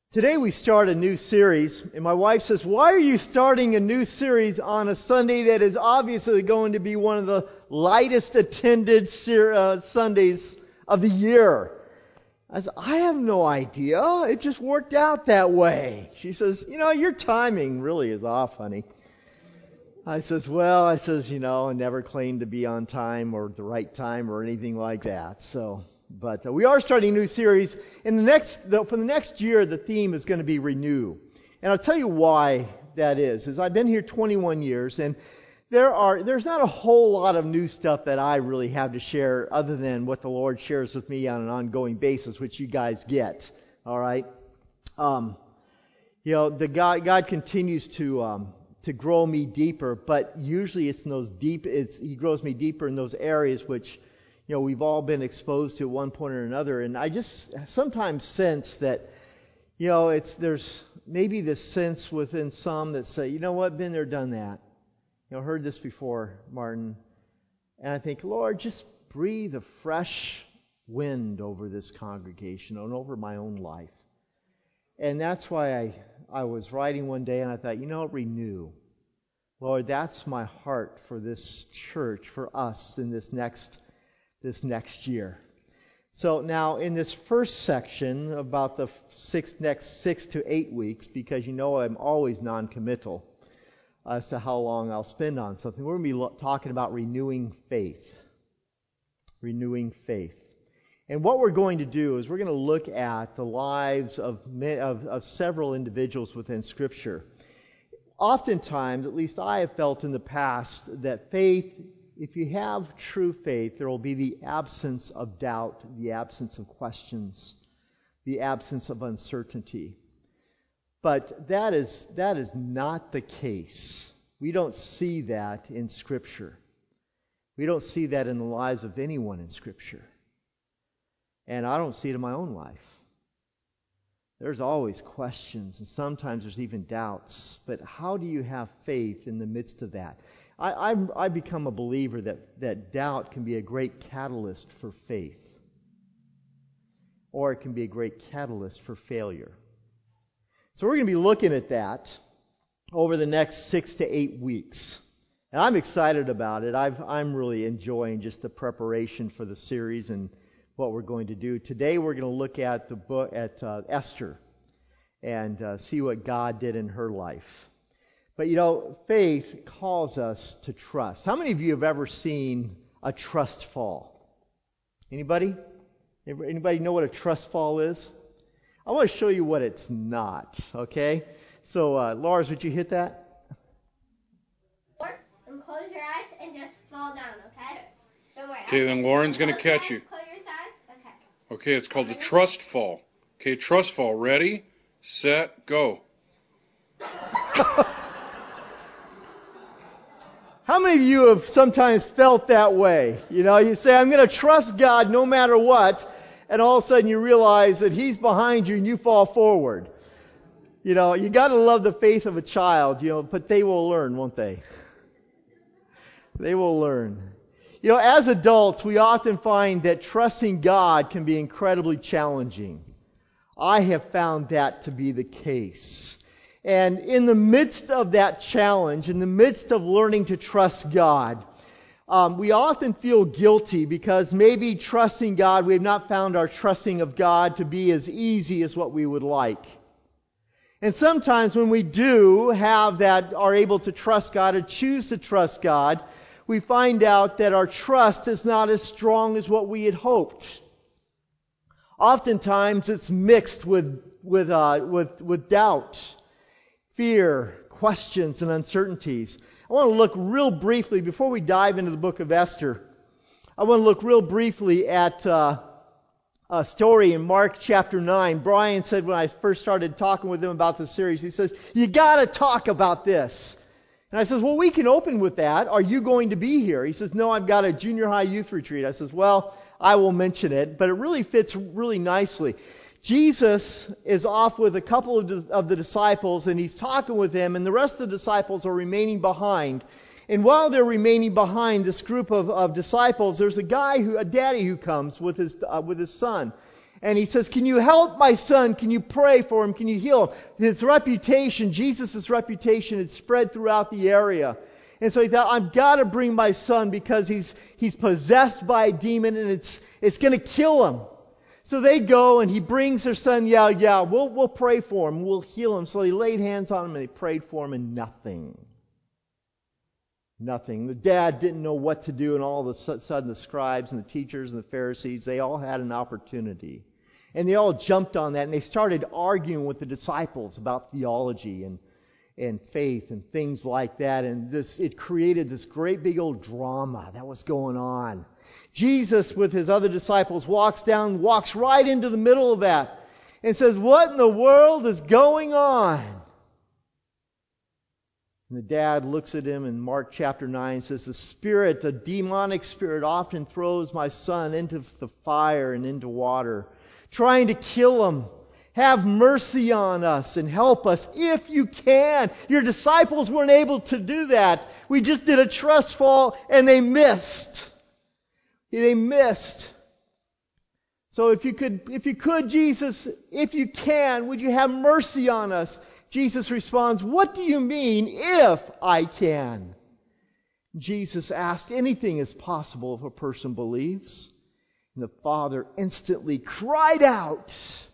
Today we start a new series, and my wife says, why are you starting a new series on a Sunday that is obviously going to be one of the lightest attended Sundays of the year? I said, I have no idea. It just worked out that way. She says, your timing really is off, honey. I says, I never claimed to be on time or the right time or anything like that. But we are starting a new series. For the next year, the theme is going to be renew. And I'll tell you why that is I've been here 21 years, and there's not a whole lot of new stuff that I really have to share other than what the Lord shares with me on an ongoing basis, which you guys get. All right? God continues to grow me deeper, but usually He grows me deeper in those areas which we've all been exposed to at one point or another, and I just sometimes sense that, there's maybe this sense within some that say, been there, done that. Heard this before, Martin. And I think, Lord, just breathe a fresh wind over this congregation and over my own life. And that's why I was writing one day and I thought, renew. Lord, that's my heart for this church, for us in this next year. So now in this first section about the next 6 to 8 weeks, because I'm always non-committal as to how long I'll spend on something, we're going to be talking about renewing faith. Renewing faith. And what we're going to do is we're going to look at the lives of several individuals within Scripture. Oftentimes, at least I have felt in the past, that faith, if you have true faith, there will be the absence of doubt, the absence of questions, the absence of uncertainty. But that is not the case. We don't see that in Scripture. We don't see that in the lives of anyone in Scripture. And I don't see it in my own life. There's always questions, and sometimes there's even doubts. But how do you have faith in the midst of that? I become a believer that doubt can be a great catalyst for faith. Or it can be a great catalyst for failure. So we're going to be looking at that over the next 6 to 8 weeks. And I'm excited about it. I'm really enjoying just the preparation for the series and what we're going to do. Today we're going to look at the book at Esther and see what God did in her life. But faith calls us to trust. How many of you have ever seen a trust fall? Anybody? Anybody know what a trust fall is? I want to show you what it's not, okay? So, Lars, would you hit that? And close your eyes and just fall down, okay? Don't worry. Okay, then Lauren's going to catch you. Close your eyes. Okay. Okay, it's called the trust fall. Okay, trust fall. Ready, set, go. How many of you have sometimes felt that way? You say, I'm going to trust God no matter what, and all of a sudden you realize that He's behind you and you fall forward. You got to love the faith of a child, but they will learn, won't they? They will learn. As adults, we often find that trusting God can be incredibly challenging. I have found that to be the case. And in the midst of that challenge, in the midst of learning to trust God, we often feel guilty because maybe trusting God, we have not found our trusting of God to be as easy as what we would like. And sometimes when we do have that, are able to trust God or choose to trust God, we find out that our trust is not as strong as what we had hoped. Oftentimes it's mixed with doubt, fear, questions, and uncertainties. I want to look real briefly, before we dive into the book of Esther, I want to look real briefly at a story in Mark chapter 9. Brian said when I first started talking with him about this series, he says, you got to talk about this. And I says, well, we can open with that. Are you going to be here? He says, no, I've got a junior high youth retreat. I says, well, I will mention it, but it really fits really nicely. Jesus is off with a couple of the disciples, and He's talking with them, and the rest of the disciples are remaining behind. And while they're remaining behind, this group of disciples, there's a daddy who comes with his son. And he says, can you help my son? Can you pray for him? Can you heal him? His reputation, Jesus' reputation, had spread throughout the area. And so he thought, I've got to bring my son because he's possessed by a demon and it's going to kill him. So they go and he brings their son. Yeah, we'll pray for him. We'll heal him. So they laid hands on him and they prayed for him and nothing. Nothing. The dad didn't know what to do, and all of a sudden the scribes and the teachers and the Pharisees, they all had an opportunity. And they all jumped on that and they started arguing with the disciples about theology and faith and things like that. And it created this great big old drama that was going on. Jesus, with his other disciples, walks right into the middle of that and says, what in the world is going on? And the dad looks at him in Mark chapter 9 and says, the demonic spirit often throws my son into the fire and into water, trying to kill him. Have mercy on us and help us if you can. Your disciples weren't able to do that. We just did a trust fall and they missed. They missed. So if you could, Jesus, if you can, would you have mercy on us? Jesus responds, what do you mean, if I can? Jesus asked, anything is possible if a person believes. And the father instantly cried out,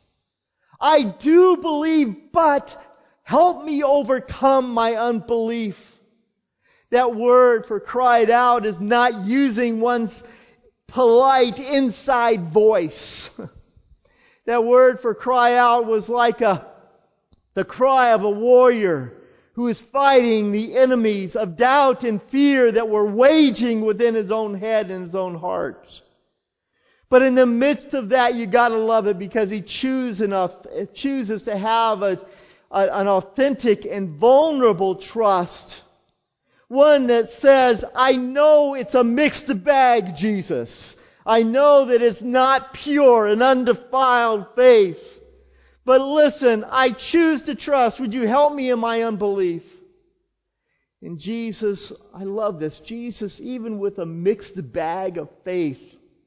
I do believe, but help me overcome my unbelief. That word for cried out is not using one's polite inside voice. That word for cry out was like the cry of a warrior who is fighting the enemies of doubt and fear that were waging within his own head and his own heart. But in the midst of that, you gotta love it because he chooses to have an authentic and vulnerable trust. One that says, I know it's a mixed bag, Jesus. I know that it's not pure and undefiled faith. But listen, I choose to trust. Would you help me in my unbelief? And Jesus, I love this. Jesus, even with a mixed bag of faith,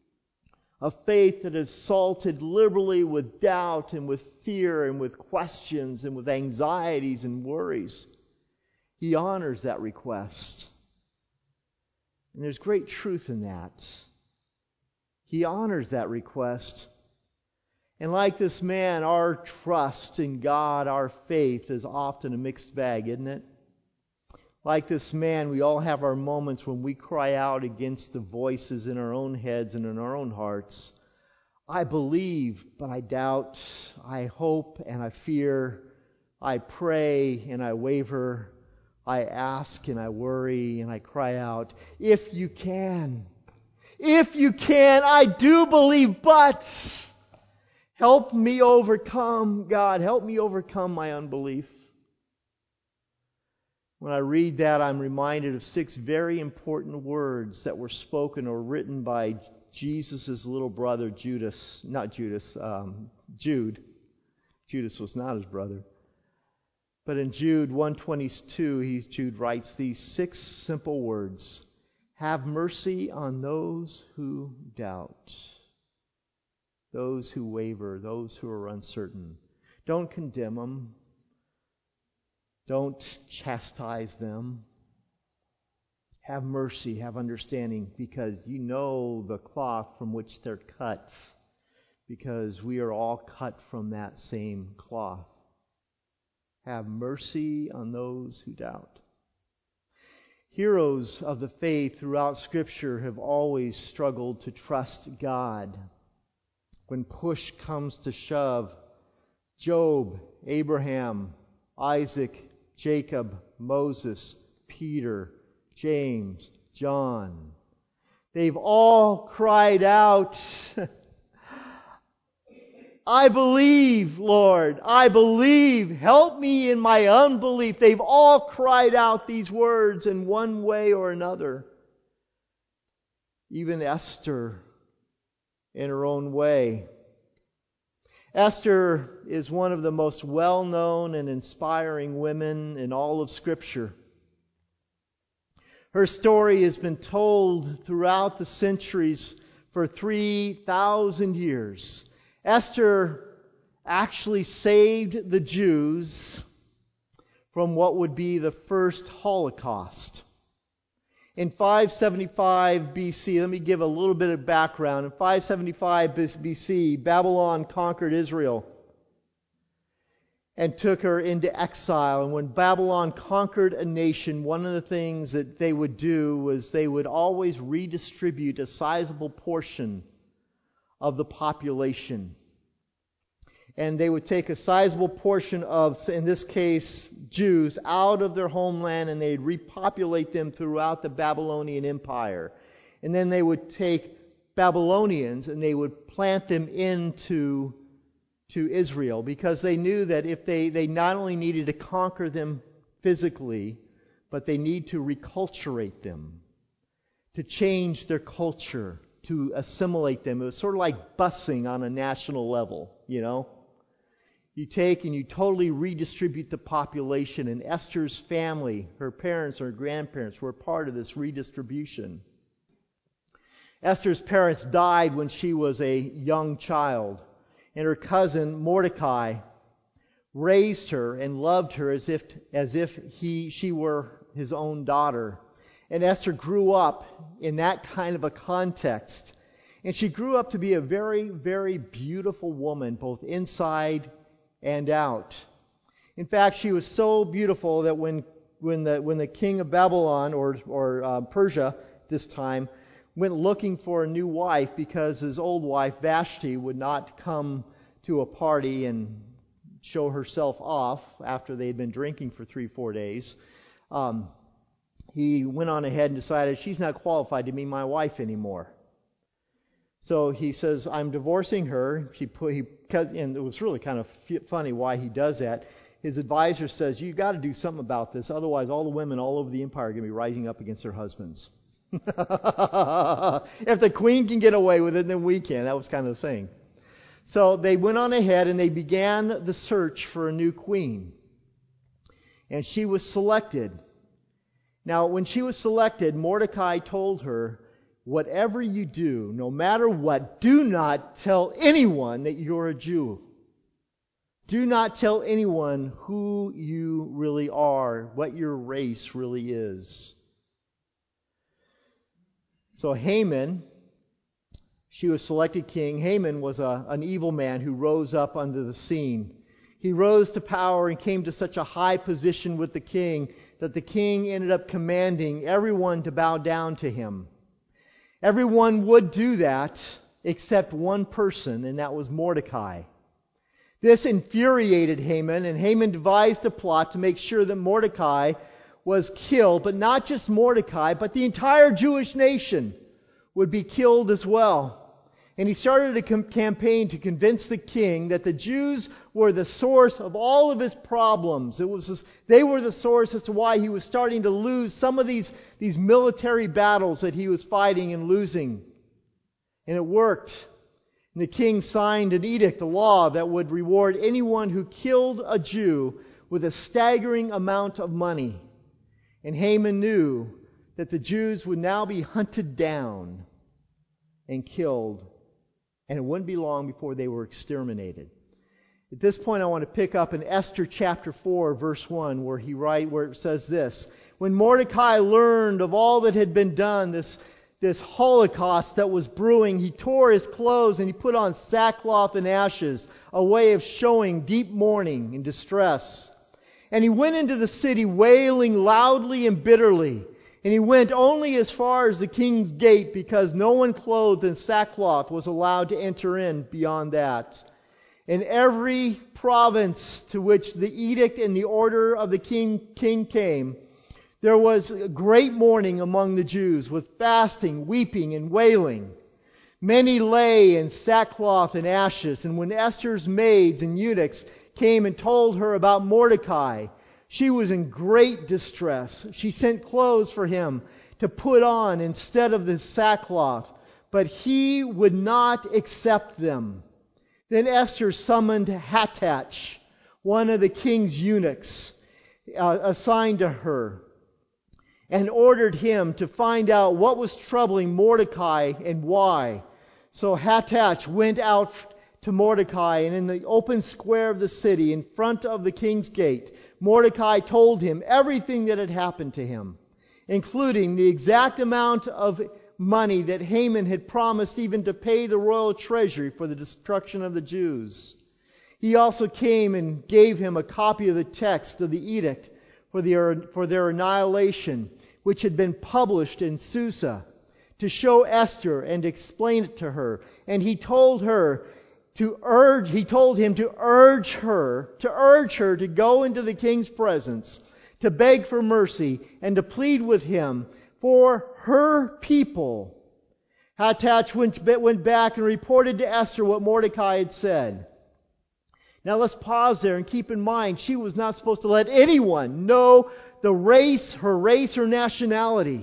a faith that is salted liberally with doubt and with fear and with questions and with anxieties and worries, he honors that request. And there's great truth in that. He honors that request. And like this man, our trust in God, our faith, is often a mixed bag, isn't it? Like this man, we all have our moments when we cry out against the voices in our own heads and in our own hearts. I believe, but I doubt. I hope and I fear. I pray and I waver. I ask and I worry and I cry out, if you can. If you can, I do believe, but help me overcome, God. Help me overcome my unbelief. When I read that, I'm reminded of 6 very important words that were spoken or written by Jesus' little brother, Jude. Judas was not his brother. But in Jude 1:22, Jude writes these 6 simple words. Have mercy on those who doubt, those who waver, those who are uncertain. Don't condemn them. Don't chastise them. Have mercy, have understanding, because you know the cloth from which they're cut, because we are all cut from that same cloth. Have mercy on those who doubt. Heroes of the faith throughout Scripture have always struggled to trust God. When push comes to shove, Job, Abraham, Isaac, Jacob, Moses, Peter, James, John, they've all cried out, I believe, Lord, I believe. Help me in my unbelief. They've all cried out these words in one way or another. Even Esther, in her own way. Esther is one of the most well-known and inspiring women in all of Scripture. Her story has been told throughout the centuries for 3,000 years. Esther actually saved the Jews from what would be the first Holocaust. In 575 BC, let me give a little bit of background. In 575 BC, Babylon conquered Israel and took her into exile. And when Babylon conquered a nation, one of the things that they would do was they would always redistribute a sizable portion of the population. And they would take a sizable portion of, in this case, Jews, out of their homeland, and they'd repopulate them throughout the Babylonian Empire. And then they would take Babylonians and they would plant them into Israel, because they knew that if they not only needed to conquer them physically, but they need to reculturate them, to change their culture, to assimilate them. It was sort of like busing on a national level, you know. You take and you totally redistribute the population, and Esther's family, her parents, her grandparents, were part of this redistribution. Esther's parents died when she was a young child, and her cousin Mordecai raised her and loved her as if she were his own daughter. And Esther grew up in that kind of a context, and she grew up to be a very, very beautiful woman, both inside and out. In fact, she was so beautiful that when the king of Babylon or Persia this time went looking for a new wife, because his old wife Vashti would not come to a party and show herself off after they had been drinking for 3-4 days, he went on ahead and decided she's not qualified to be my wife anymore. So he says, I'm divorcing her. And it was really kind of funny why he does that. His advisor says, you've got to do something about this. Otherwise, all the women all over the empire are going to be rising up against their husbands. If the queen can get away with it, then we can. That was kind of the thing. So they went on ahead and they began the search for a new queen. And she was selected. Now, when she was selected, Mordecai told her, whatever you do, no matter what, do not tell anyone that you're a Jew. Do not tell anyone who you really are, what your race really is. So Haman, she was selected king. Haman was an evil man who rose up under the scene. He rose to power and came to such a high position with the king that the king ended up commanding everyone to bow down to him. Everyone would do that except one person, and that was Mordecai. This infuriated Haman, and Haman devised a plot to make sure that Mordecai was killed, but not just Mordecai, but the entire Jewish nation would be killed as well. And he started a campaign to convince the king that the Jews were the source of all of his problems. They were the source as to why he was starting to lose some of these military battles that he was fighting and losing. And it worked. And the king signed an edict, a law that would reward anyone who killed a Jew with a staggering amount of money. And Haman knew that the Jews would now be hunted down and killed. And it wouldn't be long before they were exterminated. At this point, I want to pick up in Esther chapter 4, verse 1, where it says this. When Mordecai learned of all that had been done, this holocaust that was brewing, he tore his clothes and he put on sackcloth and ashes, a way of showing deep mourning and distress. And he went into the city wailing loudly and bitterly. And he went only as far as the king's gate, because no one clothed in sackcloth was allowed to enter in beyond that. In every province to which the edict and the order of the king came, there was great mourning among the Jews, with fasting, weeping, and wailing. Many lay in sackcloth and ashes, and when Esther's maids and eunuchs came and told her about Mordecai, she was in great distress. She sent clothes for him to put on instead of the sackcloth, but he would not accept them. Then Esther summoned Hattach, one of the king's eunuchs assigned to her, and ordered him to find out what was troubling Mordecai and why. So Hattach went out to Mordecai, and in the open square of the city, in front of the king's gate, Mordecai told him everything that had happened to him, including the exact amount of money that Haman had promised even to pay the royal treasury for the destruction of the Jews. He also came and gave him a copy of the text of the edict for their annihilation, which had been published in Susa, to show Esther and explain it to her. And he told him to urge her to go into the king's presence, to beg for mercy, and to plead with him for her people. Hathach went back and reported to Esther what Mordecai had said. Now let's pause there and keep in mind, she was not supposed to let anyone know her race or nationality.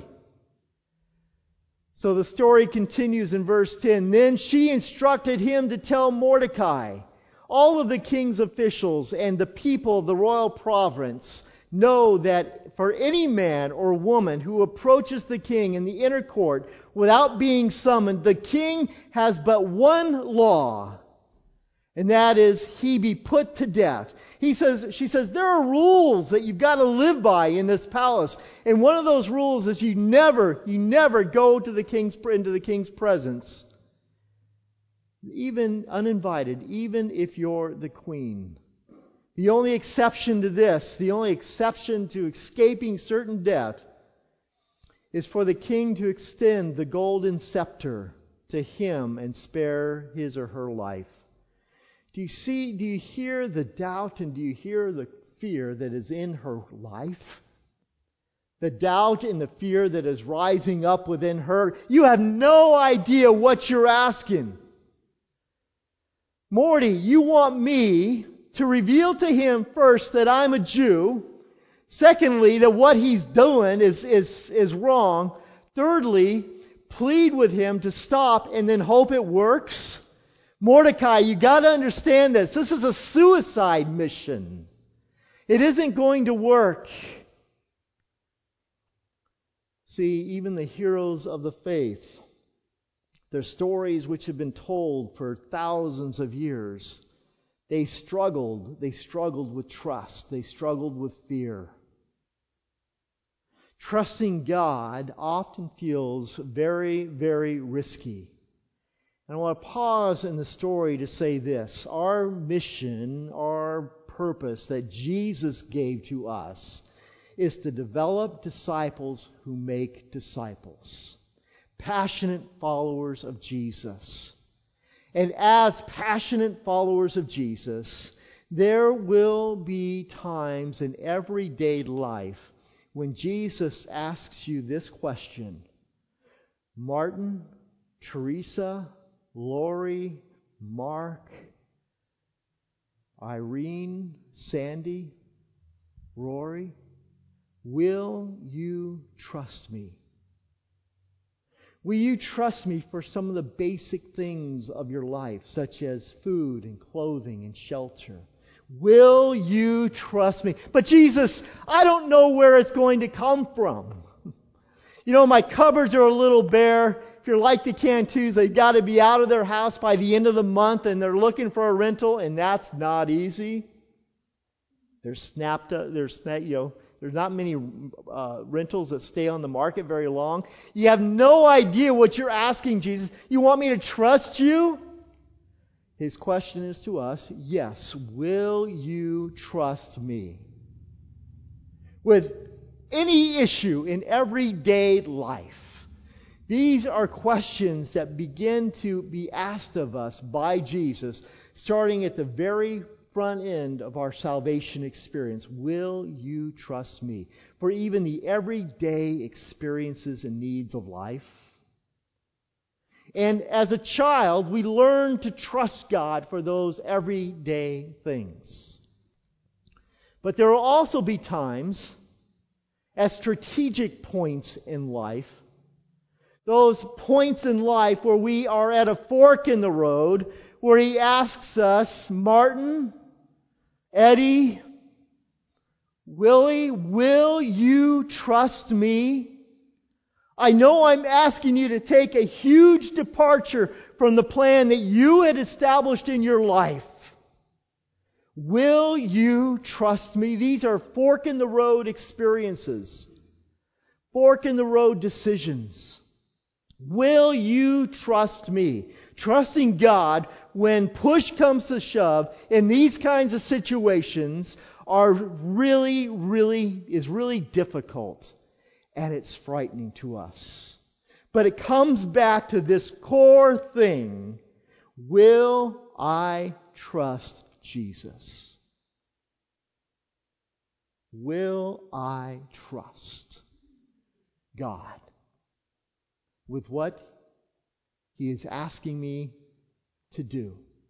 So the story continues in verse 10. Then she instructed him to tell Mordecai, all of the king's officials and the people of the royal province know that for any man or woman who approaches the king in the inner court without being summoned, the king has but one law, and that is he be put to death. She says, there are rules that you've got to live by in this palace. And one of those rules is you never go to into the king's presence, even uninvited, even if you're the queen. The only exception to this, the only exception to escaping certain death, is for the king to extend the golden scepter to him and spare his or her life. Do you hear the doubt and do you hear the fear that is in her life? The doubt and the fear that is rising up within her. You have no idea what you're asking. Morty, you want me to reveal to him first that I'm a Jew. Secondly, that what he's doing is wrong. Thirdly, plead with him to stop and then hope it works. Mordecai, you got to understand this. This is a suicide mission. It isn't going to work. See, even the heroes of the faith, their stories which have been told for thousands of years, they struggled with trust. They struggled with fear. Trusting God often feels very, very risky. And I want to pause in the story to say this. Our mission, our purpose that Jesus gave to us is to develop disciples who make disciples. Passionate followers of Jesus. And as passionate followers of Jesus, there will be times in everyday life when Jesus asks you this question: Martin, Teresa, Lori, Mark, Irene, Sandy, Rory, will you trust me? Will you trust me for some of the basic things of your life, such as food and clothing and shelter? Will you trust me? But Jesus, I don't know where it's going to come from. You know, my cupboards are a little bare. If you're like the Cantus, they've got to be out of their house by the end of the month, and they're looking for a rental, and that's not easy. There's not many rentals that stay on the market very long. You have no idea what you're asking, Jesus. You want me to trust you? His question is to us, yes, will you trust me? With any issue in everyday life, these are questions that begin to be asked of us by Jesus, starting at the very front end of our salvation experience. Will you trust me for even the everyday experiences and needs of life? And as a child, we learn to trust God for those everyday things. But there will also be times, at strategic points in life, those points in life where we are at a fork in the road, where He asks us, Martin, Eddie, Willie, will you trust me? I know I'm asking you to take a huge departure from the plan that you had established in your life. Will you trust me? These are fork-in-the-road experiences. Fork-in-the-road decisions. Will you trust me? Trusting God when push comes to shove in these kinds of situations is really difficult. And it's frightening to us. But it comes back to this core thing. Will I trust Jesus? Will I trust God with what He is asking me to do?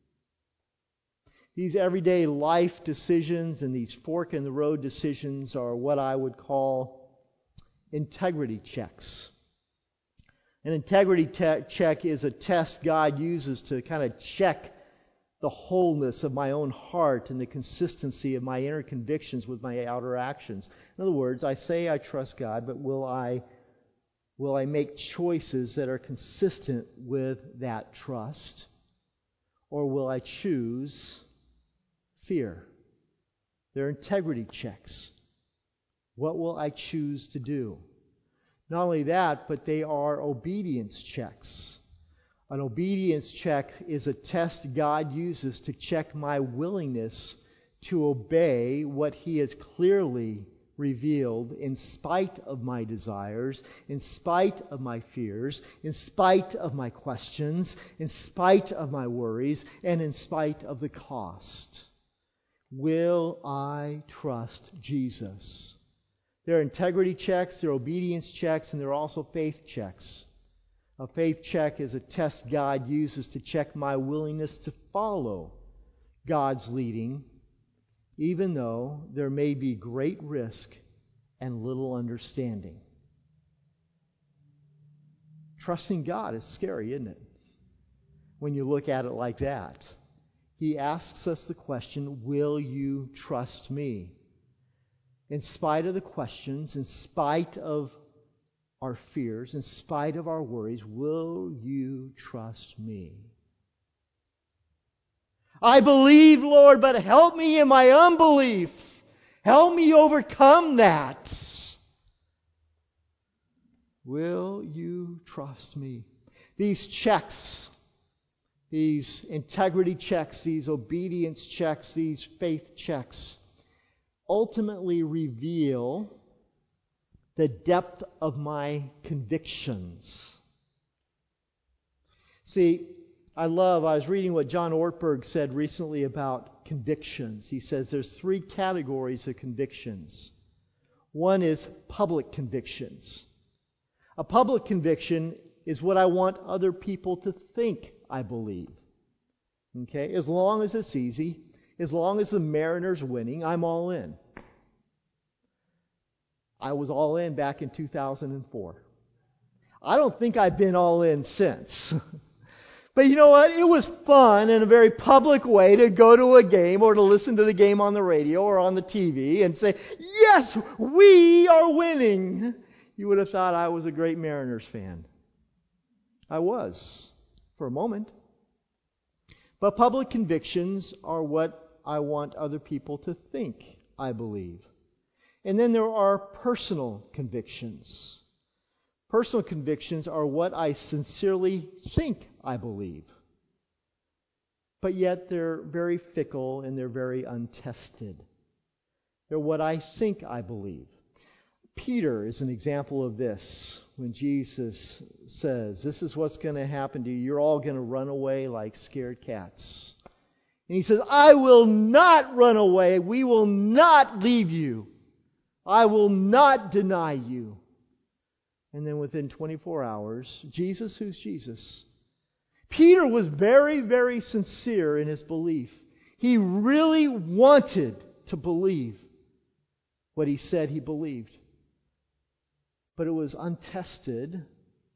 These everyday life decisions and these fork-in-the-road decisions are what I would call integrity checks. An integrity check is a test God uses to kind of check the wholeness of my own heart and the consistency of my inner convictions with my outer actions. In other words, I say I trust God, but will I make choices that are consistent with that trust? Or will I choose fear? They're integrity checks. What will I choose to do? Not only that, but they are obedience checks. An obedience check is a test God uses to check my willingness to obey what He has clearly revealed in spite of my desires, in spite of my fears, in spite of my questions, in spite of my worries, and in spite of the cost. Will I trust Jesus? There are integrity checks, there are obedience checks, and there are also faith checks. A faith check is a test God uses to check my willingness to follow God's leading, even though there may be great risk and little understanding. Trusting God is scary, isn't it? When you look at it like that. He asks us the question, will you trust me? In spite of the questions, in spite of our fears, in spite of our worries, will you trust me? I believe, Lord, but help me in my unbelief. Help me overcome that. Will you trust me? These checks, these integrity checks, these obedience checks, these faith checks, ultimately reveal the depth of my convictions. See, I was reading what John Ortberg said recently about convictions. He says there's 3 categories of convictions. One is public convictions. A public conviction is what I want other people to think I believe. Okay? As long as it's easy, as long as the Mariners winning, I'm all in. I was all in back in 2004. I don't think I've been all in since. But you know what? It was fun in a very public way to go to a game or to listen to the game on the radio or on the TV and say, yes, we are winning. You would have thought I was a great Mariners fan. I was, for a moment. But public convictions are what I want other people to think I believe. And then there are personal convictions. Personal convictions are what I sincerely think I believe. But yet they're very fickle and they're very untested. They're what I think I believe. Peter is an example of this. When Jesus says, this is what's going to happen to you. You're all going to run away like scared cats. And he says, I will not run away. We will not leave you. I will not deny you. And then within 24 hours, Jesus, who's Jesus? Peter was very, very sincere in his belief. He really wanted to believe what he said he believed. But it was untested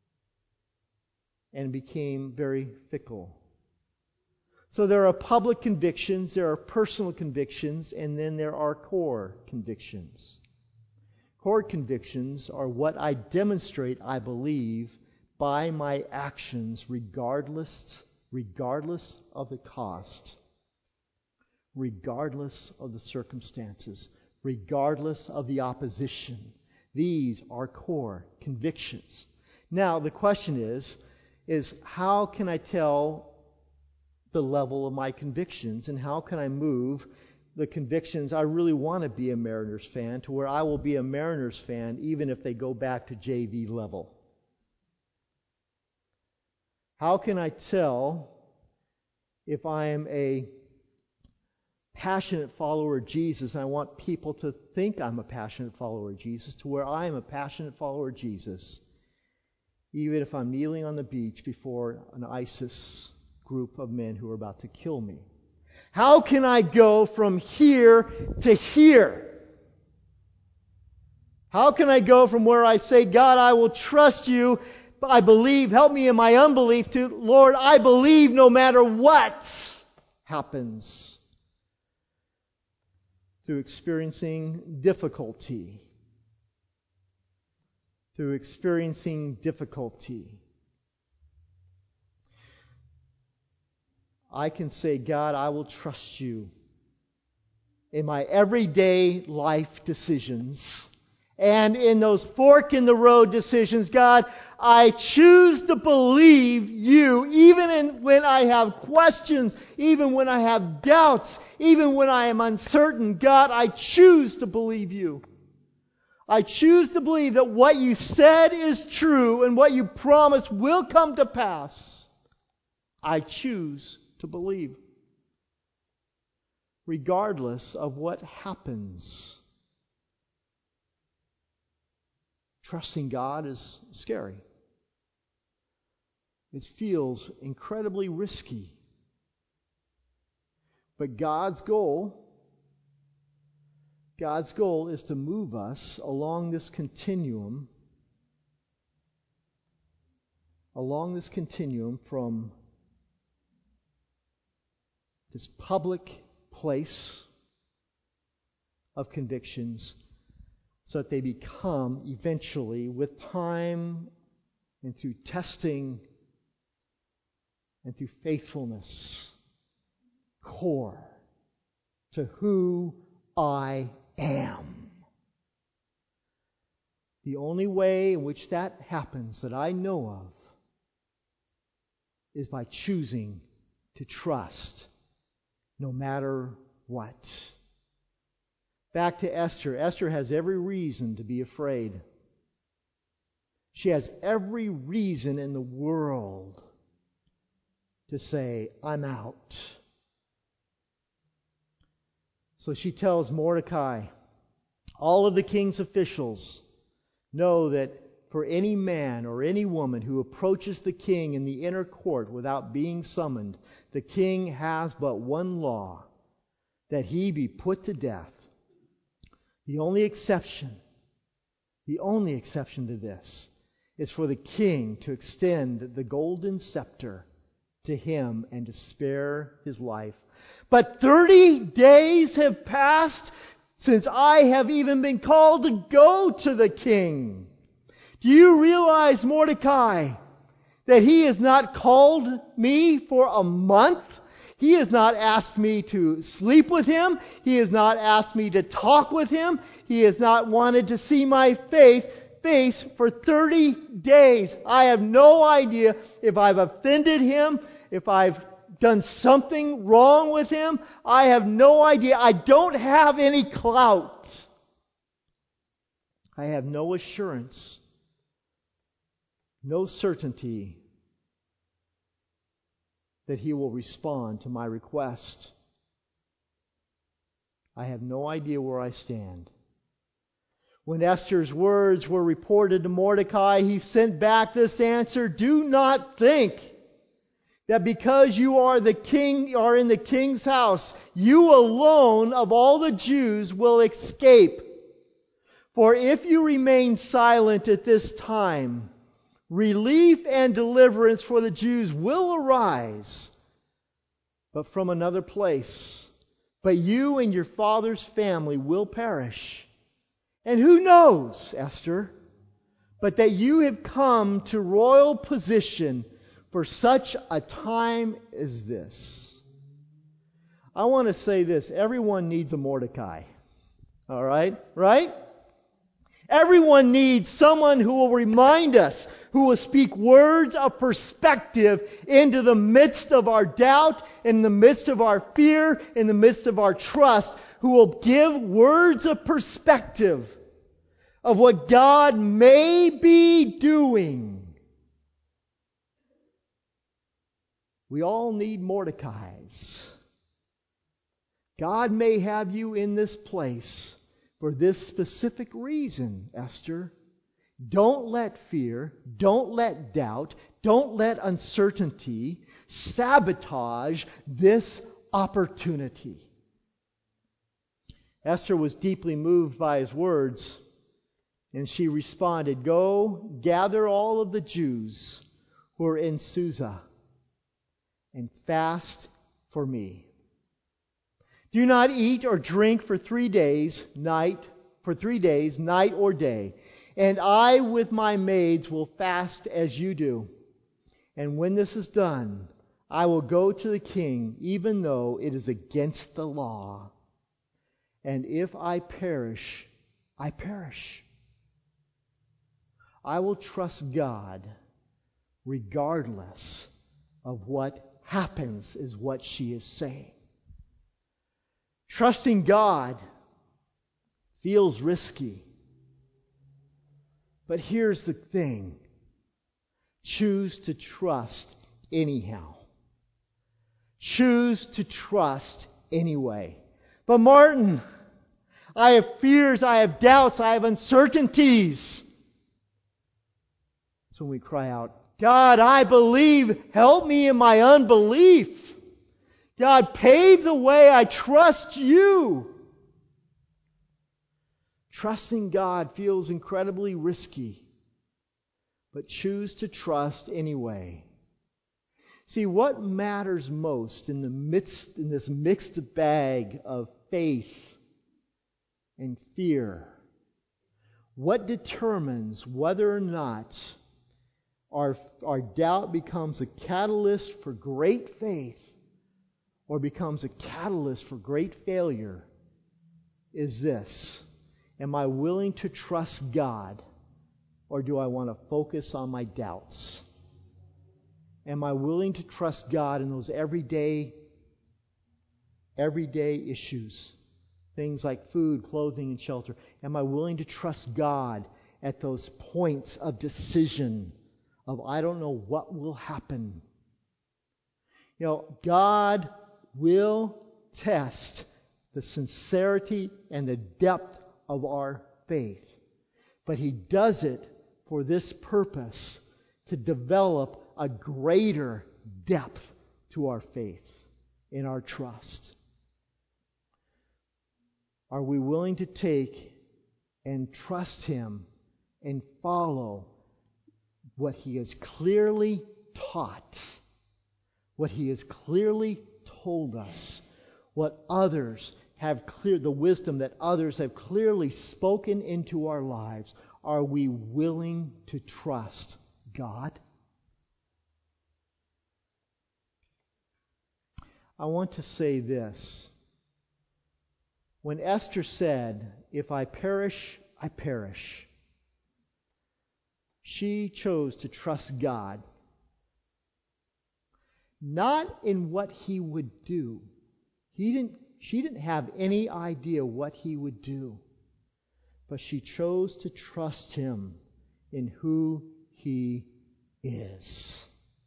and became very fickle. So there are public convictions, there are personal convictions, and then there are core convictions. Core convictions are what I demonstrate I believe by my actions, regardless of the cost, regardless of the circumstances, regardless of the opposition. These are core convictions. Now, the question is how can I tell the level of my convictions, and how can I move the convictions I really want to be a Mariners fan to where I will be a Mariners fan even if they go back to JV level? How can I tell if I am a passionate follower of Jesus and I want people to think I'm a passionate follower of Jesus to where I am a passionate follower of Jesus even if I'm kneeling on the beach before an ISIS group of men who are about to kill me? How can I go from here to here? How can I go from where I say, God, I will trust you, but I believe, help me in my unbelief, to, Lord, I believe no matter what happens, through experiencing difficulty. Through experiencing difficulty. I can say, God, I will trust you in my everyday life decisions. And in those fork-in-the-road decisions, God, I choose to believe you even when I have questions, even when I have doubts, even when I am uncertain. God, I choose to believe you. I choose to believe that what you said is true and what you promised will come to pass. I choose to believe, regardless of what happens. Trusting God is scary. It feels incredibly risky. But God's goal is to move us along this continuum from this public place of convictions so that they become eventually, with time and through testing and through faithfulness, core to who I am. The only way in which that happens that I know of is by choosing to trust no matter what. Back to Esther. Esther has every reason to be afraid. She has every reason in the world to say, I'm out. So she tells Mordecai, all of the king's officials know that for any man or any woman who approaches the king in the inner court without being summoned, the king has but one law, that he be put to death. The only exception to this is for the king to extend the golden scepter to him and to spare his life. But 30 days have passed since I have even been called to go to the king. Do you realize, Mordecai, that he has not called me for a month? He has not asked me to sleep with him. He has not asked me to talk with him. He has not wanted to see my face for 30 days. I have no idea if I've offended him, if I've done something wrong with him. I have no idea. I don't have any clout. I have no assurance, no certainty that he will respond to my request. I have no idea where I stand. When Esther's words were reported to Mordecai, he sent back this answer: do not think that because you are in the king's house, you alone of all the Jews will escape. For if you remain silent at this time, relief and deliverance for the Jews will arise, but from another place. But you and your father's family will perish. And who knows, Esther, but that you have come to royal position for such a time as this. I want to say this. Everyone needs a Mordecai. All right? Right? Everyone needs someone who will remind us, who will speak words of perspective into the midst of our doubt, in the midst of our fear, in the midst of our trust, who will give words of perspective of what God may be doing. We all need Mordecais. God may have you in this place for this specific reason, Esther. Don't let fear, don't let doubt, don't let uncertainty sabotage this opportunity. Esther was deeply moved by his words, and she responded, "Go, gather all of the Jews who are in Susa and fast for me. Do not eat or drink for 3 days, night or day. And I with my maids will fast as you do. And when this is done, I will go to the king, even though it is against the law. And if I perish, I perish. I will trust God regardless of what happens," is what she is saying. Trusting God feels risky. But here's the thing. Choose to trust anyhow. Choose to trust anyway. But Martin, I have fears, I have doubts, I have uncertainties. That's when we cry out, "God, I believe. Help me in my unbelief. God, pave the way. I trust you." Trusting God feels incredibly risky, but choose to trust anyway. See, what matters most in this mixed bag of faith and fear? What determines whether or not our doubt becomes a catalyst for great faith or becomes a catalyst for great failure is this: am I willing to trust God, or do I want to focus on my doubts? Am I willing to trust God in those everyday issues? Things like food, clothing, and shelter. Am I willing to trust God at those points of decision of I don't know what will happen? You know, God will test the sincerity and the depth of our faith. But He does it for this purpose, to develop a greater depth to our faith in our trust. Are we willing to take and trust Him and follow what He has clearly taught, what He has clearly told us, what others have the wisdom that others have clearly spoken into our lives? Are we willing to trust God? I want to say this. When Esther said, "If I perish, I perish," she chose to trust God. Not in what He would do. She didn't have any idea what He would do. But she chose to trust Him in who He is.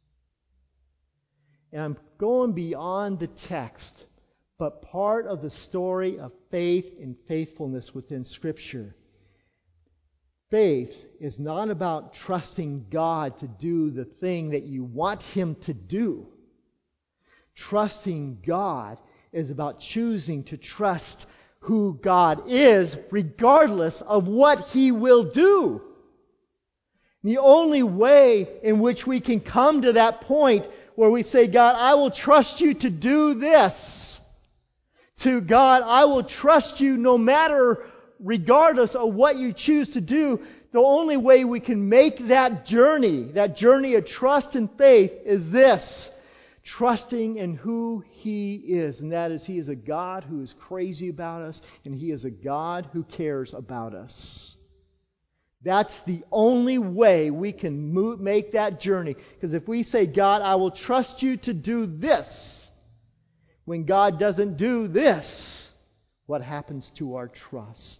And I'm going beyond the text, but part of the story of faith and faithfulness within Scripture. Faith is not about trusting God to do the thing that you want Him to do. Trusting God is about choosing to trust who God is, regardless of what He will do. The only way in which we can come to that point where we say, "God, I will trust you to do this," to "God, I will trust you no matter regardless of what you choose to do, the only way we can make that journey of trust and faith, is this: trusting in who He is. And that is, He is a God who is crazy about us, and He is a God who cares about us. That's the only way we can make that journey. Because if we say, God, I will trust you to do this, when God doesn't do this, what happens to our trust?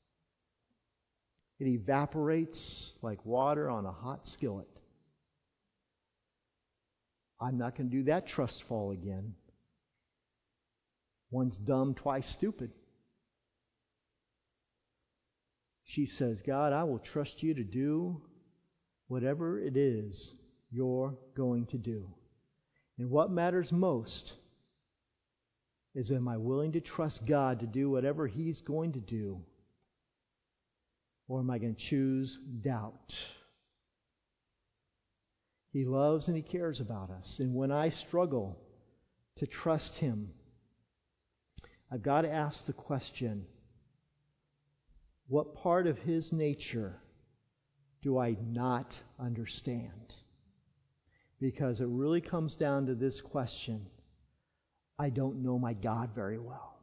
It evaporates like water on a hot skillet. I'm not going to do that trust fall again. Once dumb, twice stupid. She says, God, I will trust you to do whatever it is you're going to do. And what matters most is, am I willing to trust God to do whatever He's going to do? Or am I going to choose doubt? He loves and He cares about us. And when I struggle to trust Him, I've got to ask the question, what part of His nature do I not understand? Because it really comes down to this question: I don't know my God very well.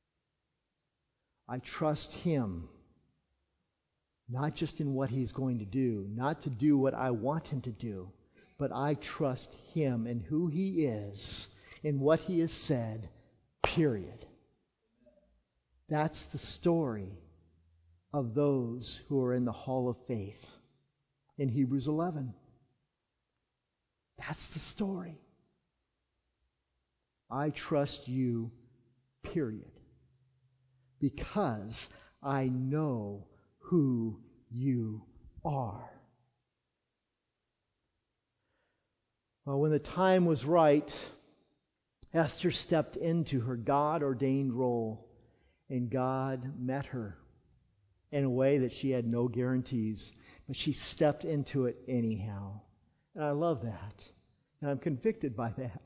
I trust Him, not just in what He's going to do, not to do what I want Him to do, but I trust Him and who He is and what He has said, period. That's the story of those who are in the hall of faith in Hebrews 11. That's the story. I trust you, period. Because I know who you are. Well, when the time was right, Esther stepped into her God-ordained role, and God met her in a way that she had no guarantees, but she stepped into it anyhow. And I love that. And I'm convicted by that.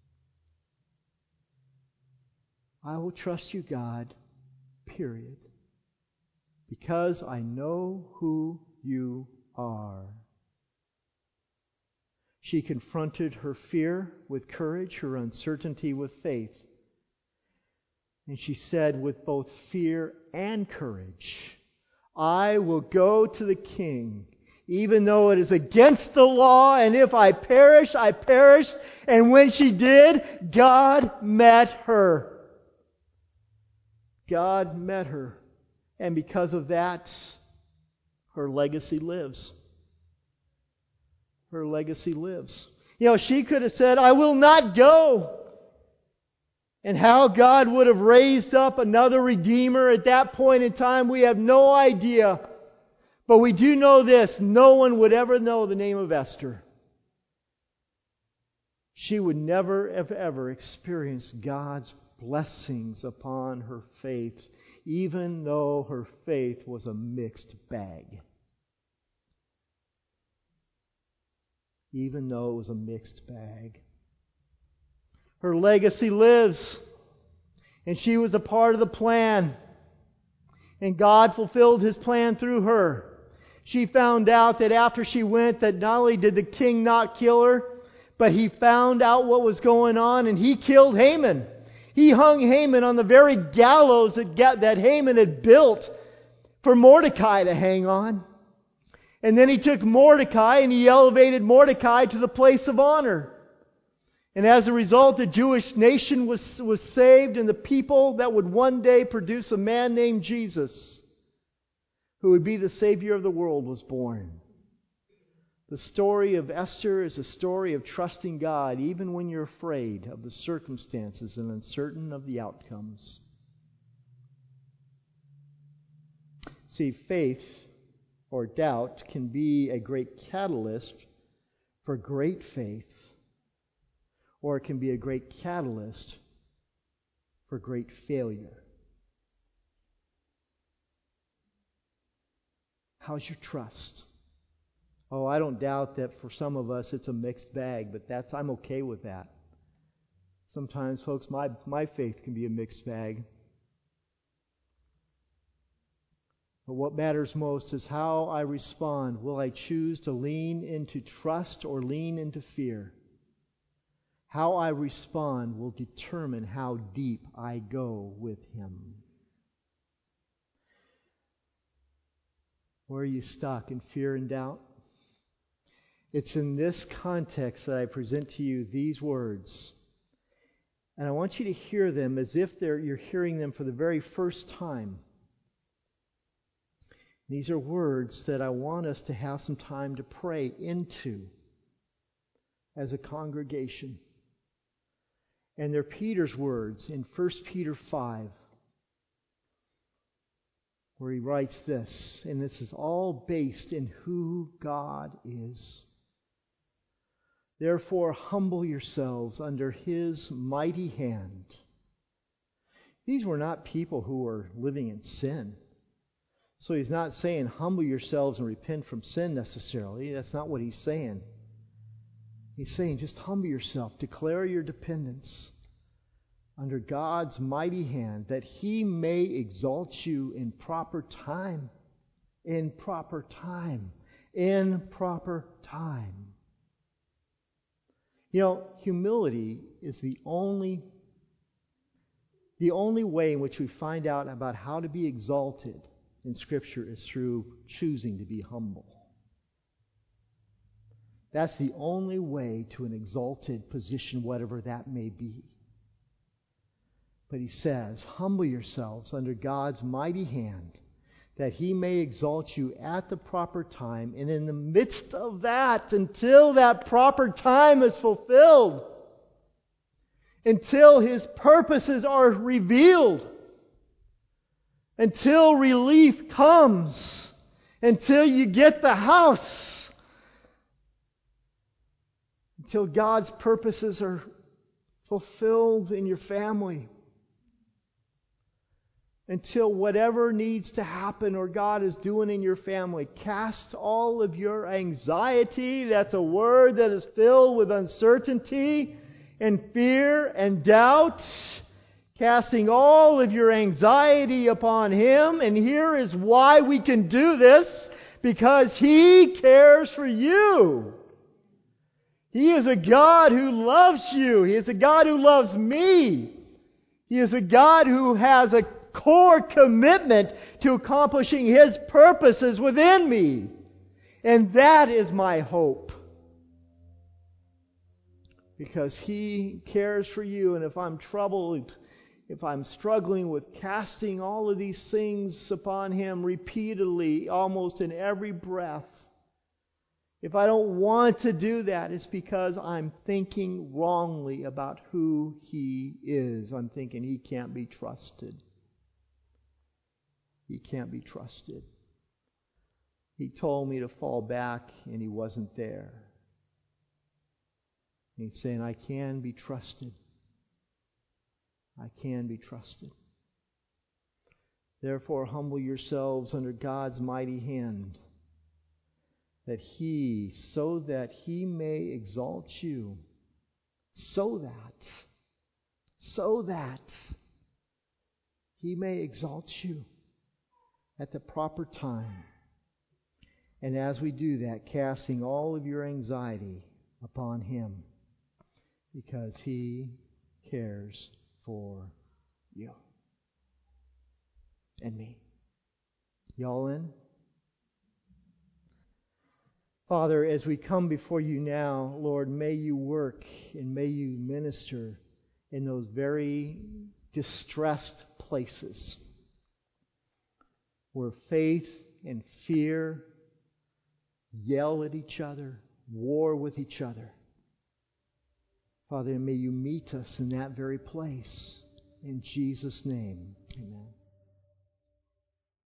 I will trust you, God, period. Because I know who you are. She confronted her fear with courage, her uncertainty with faith. And she said with both fear and courage, I will go to the king, even though it is against the law, and if I perish, I perish. And when she did, God met her. God met her. And because of that, her legacy lives. Her legacy lives. You know, she could have said, I will not go. And how God would have raised up another Redeemer at that point in time, we have no idea. But we do know this: no one would ever know the name of Esther. She would never have ever experienced God's blessings upon her faith, even though her faith was a mixed bag. Even though it was a mixed bag. Her legacy lives. And she was a part of the plan. And God fulfilled His plan through her. She found out that after she went, that not only did the king not kill her, but he found out what was going on, and he killed Haman. He hung Haman on the very gallows that Haman had built for Mordecai to hang on. And then he took Mordecai and he elevated Mordecai to the place of honor. And as a result, the Jewish nation was saved, and the people that would one day produce a man named Jesus, who would be the Savior of the world, was born. The story of Esther is a story of trusting God even when you're afraid of the circumstances and uncertain of the outcomes. See, faith or doubt can be a great catalyst for great faith, or it can be a great catalyst for great failure. How's your trust? Oh, I don't doubt that for some of us it's a mixed bag, but I'm okay with that. Sometimes, folks, my faith can be a mixed bag. But what matters most is how I respond. Will I choose to lean into trust or lean into fear? How I respond will determine how deep I go with Him. Where are you stuck? In fear and doubt? It's in this context that I present to you these words. And I want you to hear them as if you're hearing them for the very first time. These are words that I want us to have some time to pray into as a congregation. And they're Peter's words in 1 Peter 5, where he writes this, and this is all based in who God is. Therefore, humble yourselves under His mighty hand. These were not people who were living in sin. So he's not saying humble yourselves and repent from sin necessarily. That's not what he's saying. He's saying just humble yourself. Declare your dependence under God's mighty hand that He may exalt you in proper time. In proper time. In proper time. You know, humility is the only way in which we find out about how to be exalted in Scripture is through choosing to be humble. That's the only way to an exalted position, whatever that may be. But he says, humble yourselves under God's mighty hand, that He may exalt you at the proper time, and in the midst of that, until that proper time is fulfilled, until His purposes are revealed, until relief comes, until you get the house, until God's purposes are fulfilled in your family, until whatever needs to happen or God is doing in your family, cast all of your anxiety. That's a word that is filled with uncertainty and fear and doubt. Casting all of your anxiety upon Him. And here is why we can do this. Because He cares for you. He is a God who loves you. He is a God who loves me. He is a God who has a core commitment to accomplishing His purposes within me. And that is my hope. Because He cares for you. And if I'm troubled, if I'm struggling with casting all of these things upon Him repeatedly, almost in every breath, if I don't want to do that, it's because I'm thinking wrongly about who He is. I'm thinking He can't be trusted. He can't be trusted. He told me to fall back and He wasn't there. And He's saying, I can be trusted. I can be trusted. Therefore, humble yourselves under God's mighty hand, so that He may exalt you, so that He may exalt you at the proper time. And as we do that, casting all of your anxiety upon Him, because He cares for you and me. Y'all in? Father, as we come before You now, Lord, may You work and may You minister in those very distressed places where faith and fear yell at each other, war with each other. Father, may You meet us in that very place. In Jesus' name, amen.